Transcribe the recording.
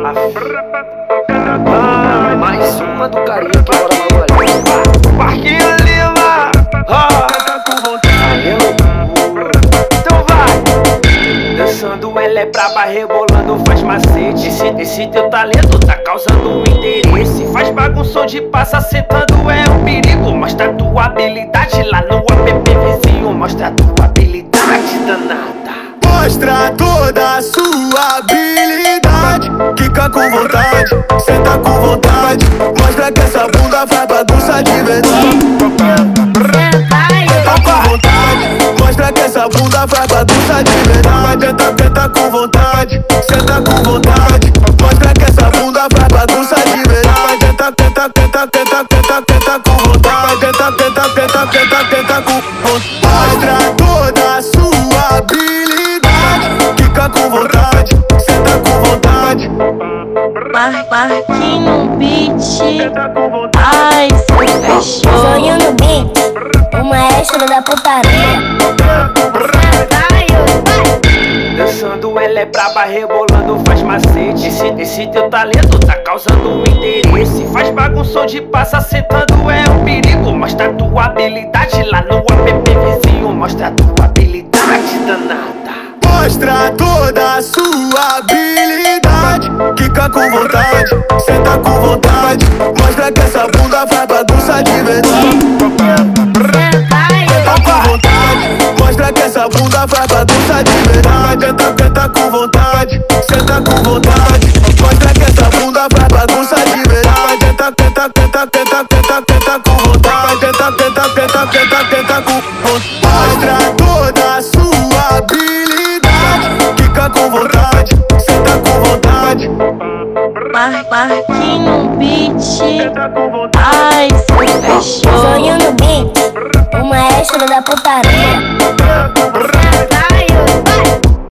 Mais uma do carinha que mora na Maria. Marquinhos Lima, então vai. Dançando ela é braba, rebolando faz macete. Esse teu talento tá causando um interesse. Faz bagunção de passa, sentando é um perigo. Mostra tua habilidade lá no app vizinho. Mostra tua habilidade danada. Mostra toda a sua habilidade. Quica com vontade, senta com vontade. Mostra que essa bunda faz bagunça de verdade. Senta com vontade, mostra que essa bunda faz bagunça de verdade. Tenta com vontade, senta com vontade. Mostra que essa bunda faz bagunça de verdade. Tenta com vontade. Tenta com vontade. Mostra toda a sua habilidade. Fica com vontade, senta com vontade. Marquinhos beat. Ai, seu cachorro. Sonho no beat, o maestro da putaria. Dançando ela é braba, rebolando faz macete. Esse teu talento tá causando um interesse. Faz bagunção de passa, sentando é um perigo. Mostra tua habilidade lá no app vizinho. Mostra tua habilidade danada. Mostra toda a sua habilidade. Quica com vontade, senta com vontade. Mostra que essa bunda faz bagunça de verdade. Tenta com vontade, mostra que essa bunda faz bagunça de verdade. Tenta com vontade, senta com vontade. Mostra que essa bunda faz bagunça de verdade. Tenta com vontade. Tenta com vontade. Mostra toda a sua habilidade. Fica com vontade, senta com vontade. Marquinhos beat. Ai, seu cachorro. Sonho no beat, o maestro da putaria.